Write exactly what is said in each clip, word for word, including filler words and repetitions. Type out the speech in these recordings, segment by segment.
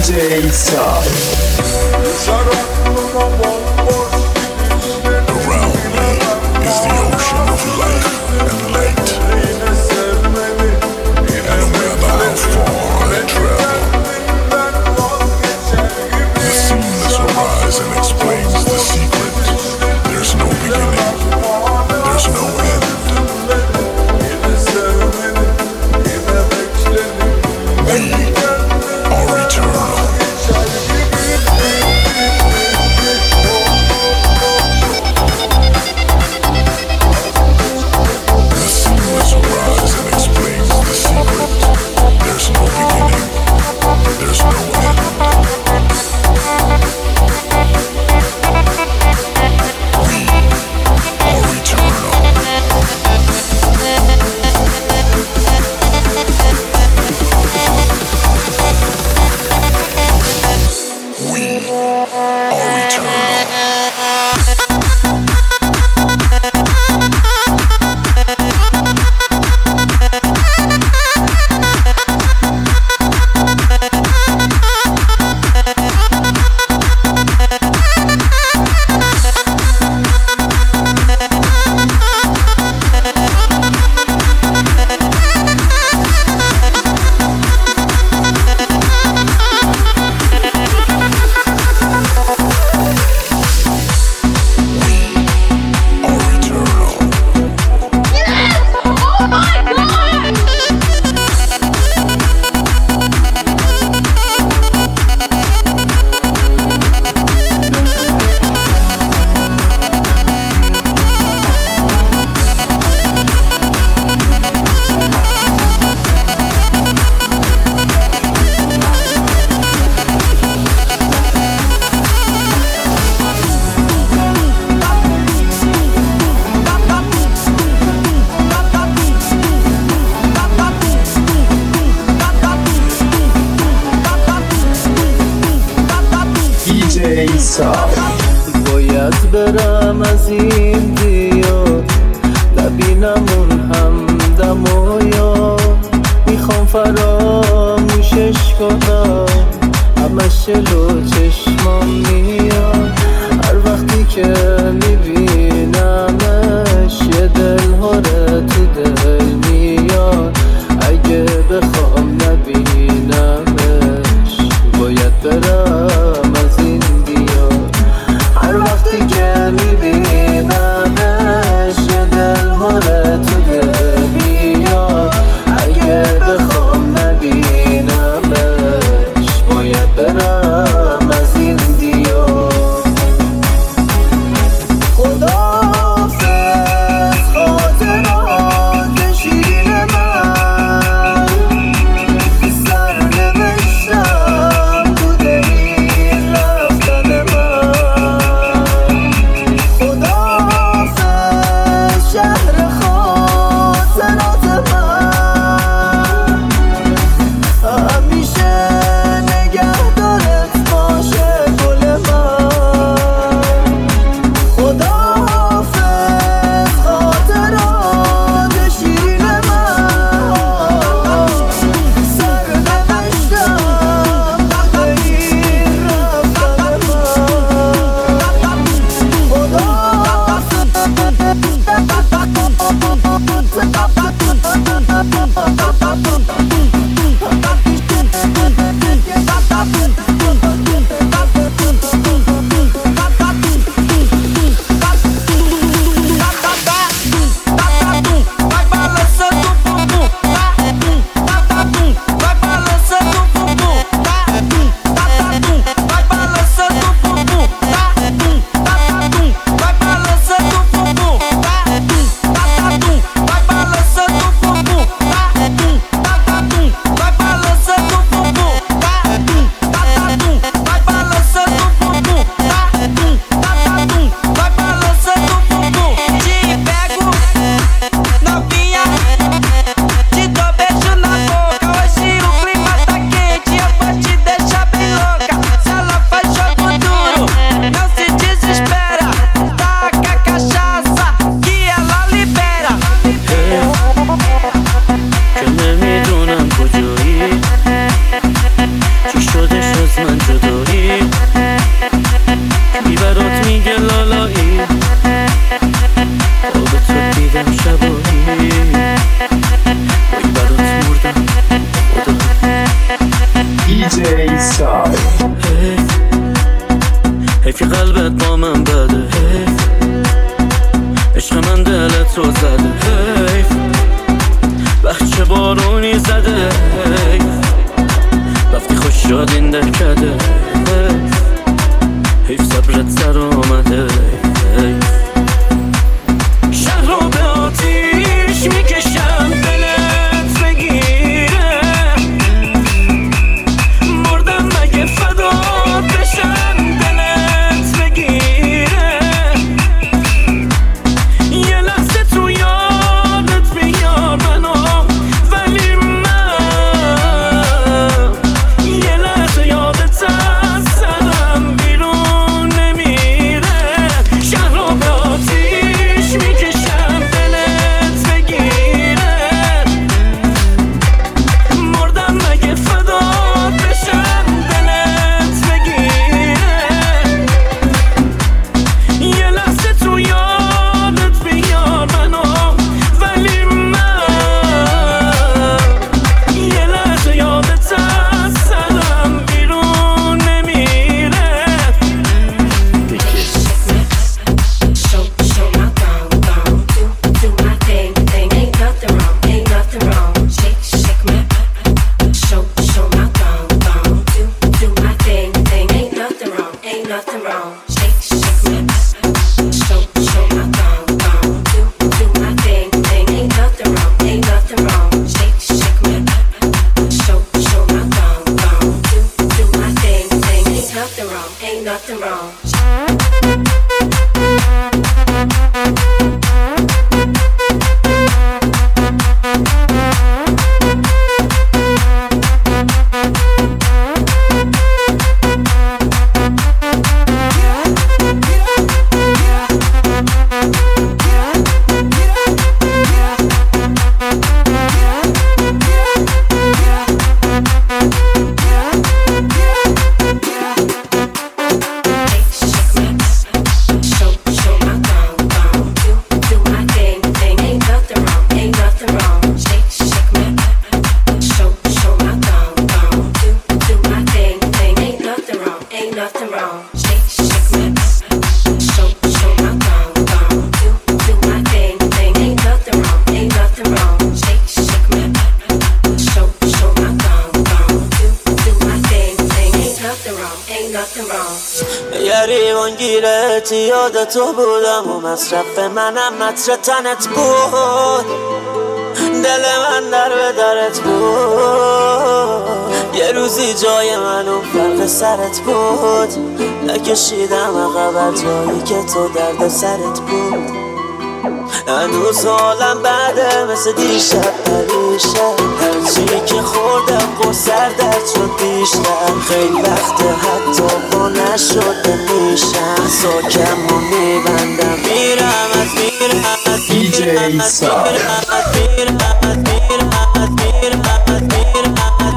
دی Sal. Around me is the ocean of life and light, and no matter how far I travel, the seamless horizon explains the secret. There's no beginning, there's no end. باید برم از این دیار نبینم اون همدم و یاد میخوام فراموشش کنم همش جلو چشمام میاد هر وقتی که میبینمش یه دل هاره تو دل میاد اگه بخوام نبینمش باید برم از این دیار هر وقتی که میبینمش یه دل هاره تو دل میاد اگه بخوام نبینمش باید برم از این حیفی قلبت با من بده، حیف عشق من دلت رو زده، حیف بچه بارونی زده، حیف رفتی خوش شد این دکده، حیف حیف صبرت سر آمده، حیف شهر رو به آتیش میکشم دلت بگیره، مردم مگه فدا بشم دلت بگیره، یه لحظه تو یادت بیار منو ولی من یه لحظه یادت از سرم بیرون نمیره، شهر رو به آتیش میکشم دلت بگیره، مردم مگه فدا بشم دلت بگیره، یه لحظه تو یادت بیار منو ولی من یه لحظه یادت از سرم بیرون نمیره. Show, show my thong, thong, do, do my thing, thing. Ain't nothing wrong, ain't nothing wrong. Shake, shake my, show, show my thong, thong, do, do my thing, thing. Ain't nothing wrong, ain't nothing wrong. Shake, shake my, show, show my thong, thong, do, do my thing, thing. Ain't nothing wrong, ain't nothing wrong. Shake, shake my, show, show my thong, thong, do, do my thing, thing. Ain't nothing wrong, ain't nothing wrong. Show, show my thong, thong, do, do my thing, thing. Ain't nothing wrong, ain't nothing wrong. Shake, shake my, show, show my thong, thong, do, do my thing, thing. Ain't nothing wrong, ain't nothing wrong. Shake, shake my, show, show my thong, thong, do, do my thing, thing. Ain't nothing wrong, ain't nothing wrong. Shake, shake my, show, show my thong, thong, do, do my thing, thing. Ain't nothing wrong, ain't nothing wrong. یه ریوان گیرت یاد تو بودم و مصرف منم مصر تنت بود، دل من در به درت بود، یه روزی جای من اون فرق سرت بود، نکشیدم عقب از جایی که تو درد سرت بود، هنوز حالم بعده مثل دیشب پریشه، هرچی که خوردم قصر درد شد بیشتر، خیلی وقت حتی با نشده میشم، ساکم و میبندم میرم از میرم از میرم از میرم از میرم از میرم از میرم از میرم از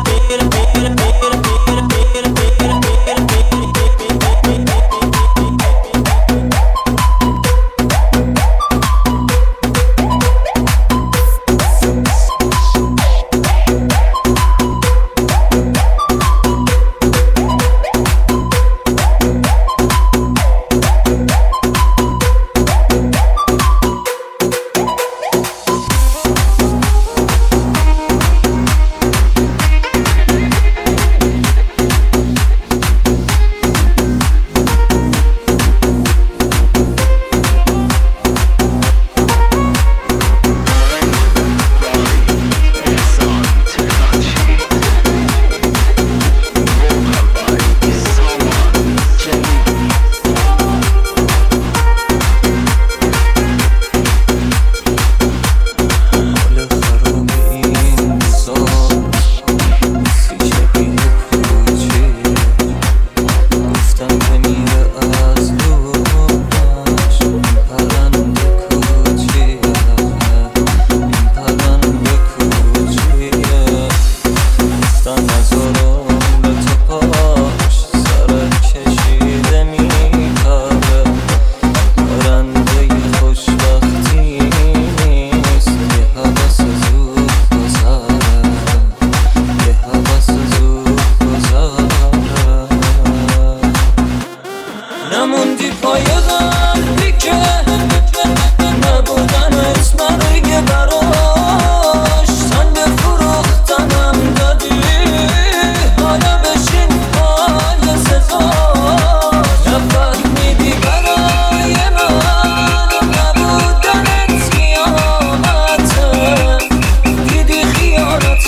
نموندی پای قلبی که نبودن اسم دیگه براش تن به فروختنم دادی حالا بشین پای سزا نفهمیدی برای من نبودنت قیامته دیدی خیانت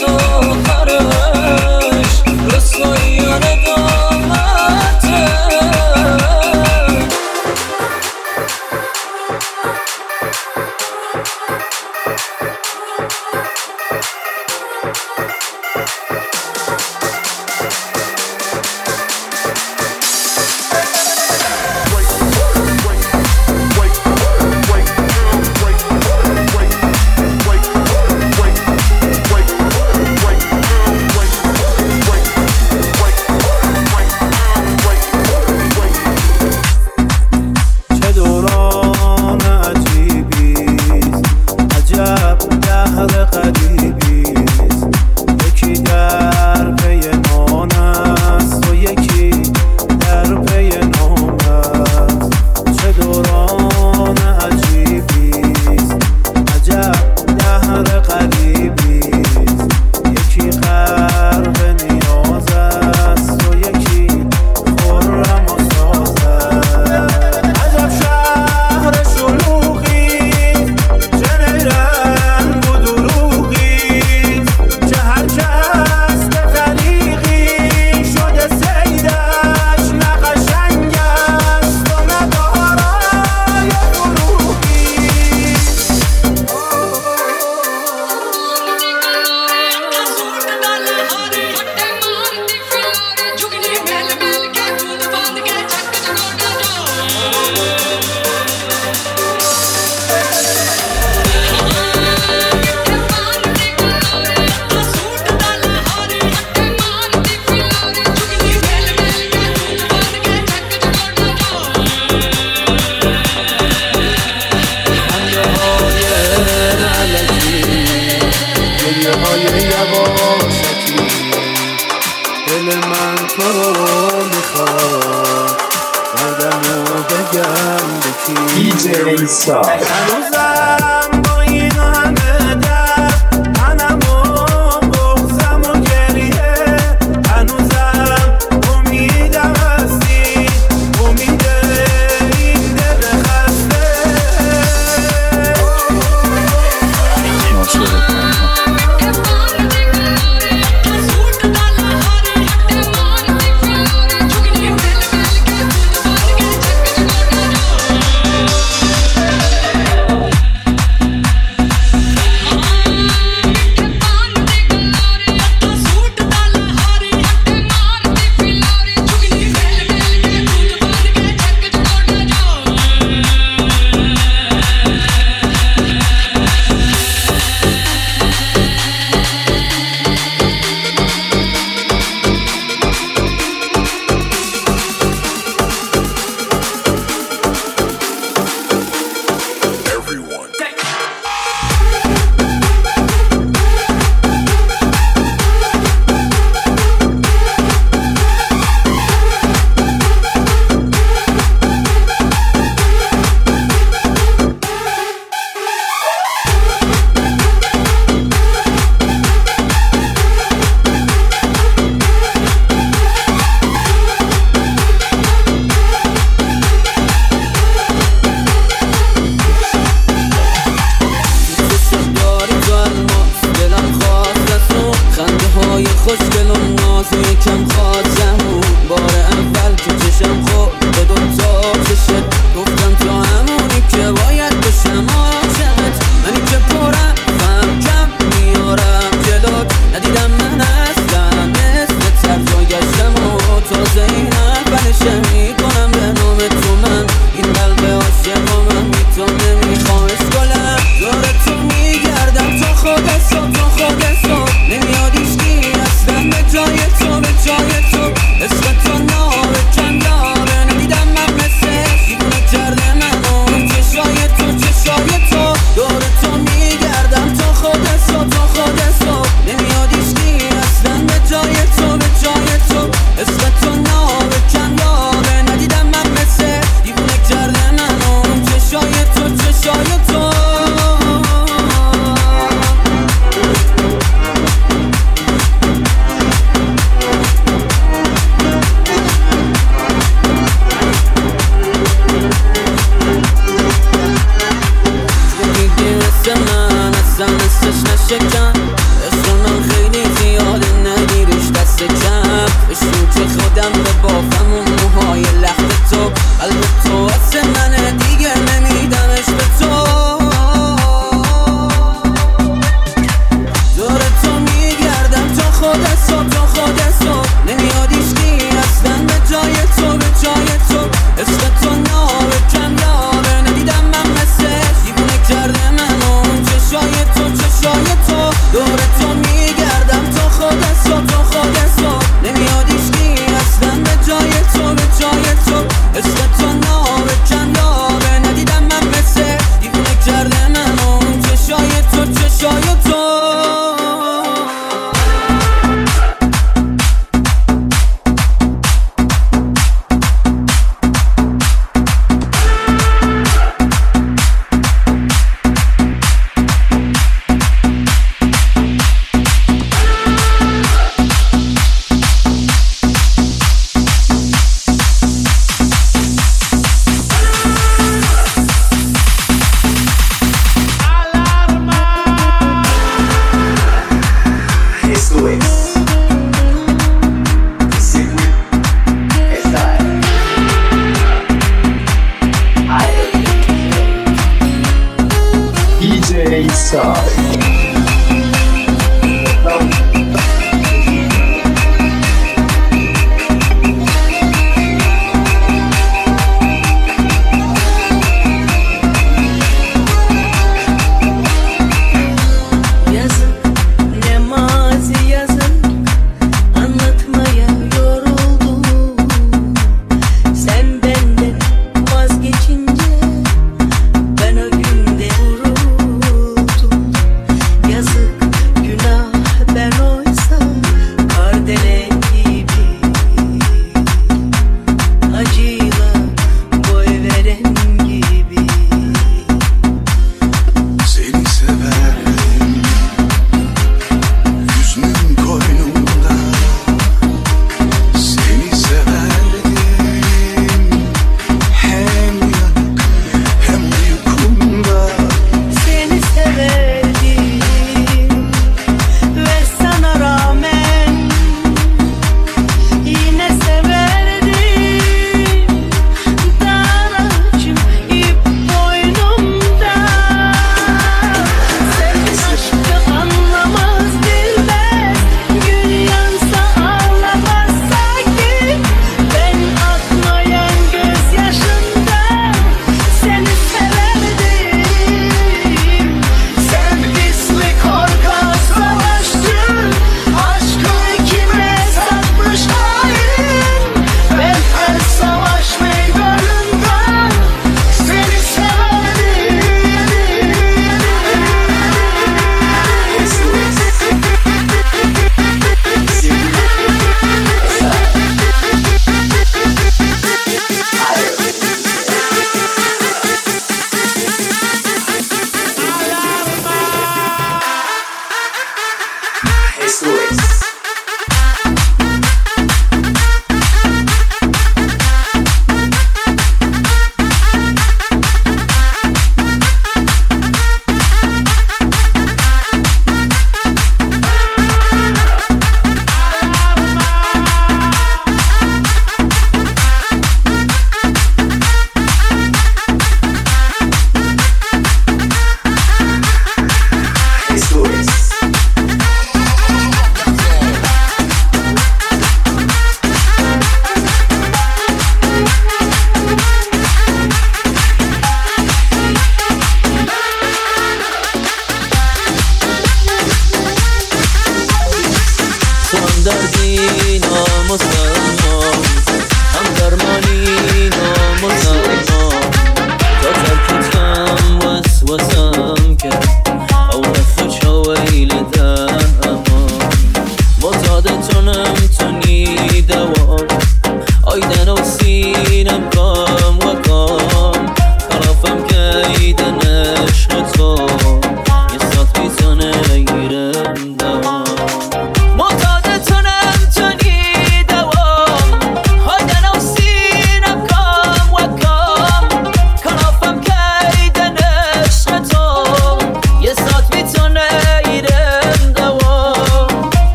آخرش رسواییان دامته هنوزم با این همه درد منم و بغزم و گریه هنوزم امیدم هستی امید این دل خسته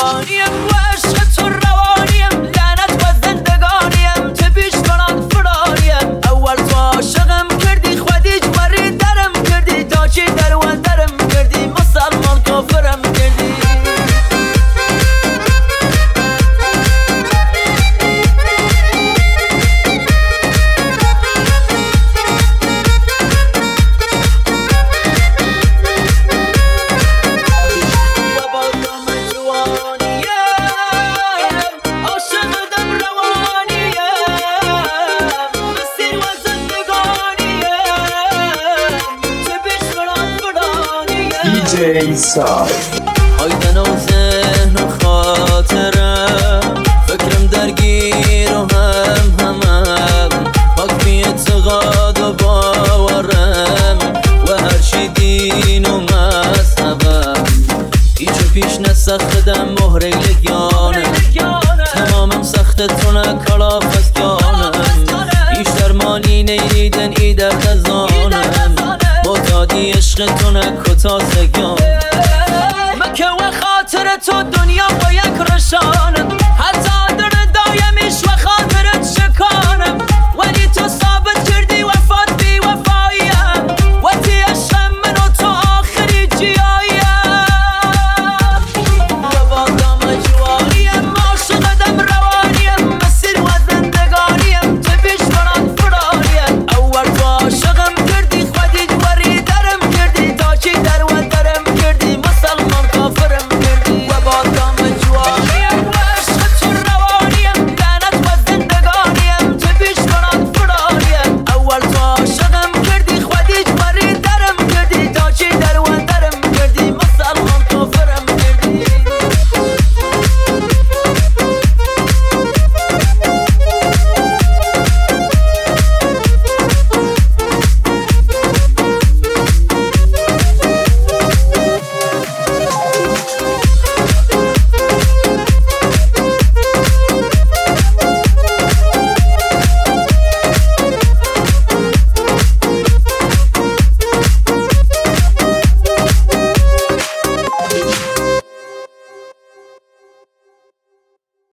فانیم و عشق تو روانیم لعنت و زندگانیم چه پیش کنم فرانیم اول تو عاشقم کردی خودی جوری درم کردی تا چی در و درم کردی مسلمان کافرم کردی آیدن و ذهن و خاطرم فکرم درگیر و هم همم پاک بی اعتقاد و باورم و هرچی دین و مذهبم هیچو پیش نسختم مهره لگیانم تمامم سخت تو نکلاف از جانم هیچ درمانی نیدن ای در خزانم معتادی عشق تو نکتا سگانم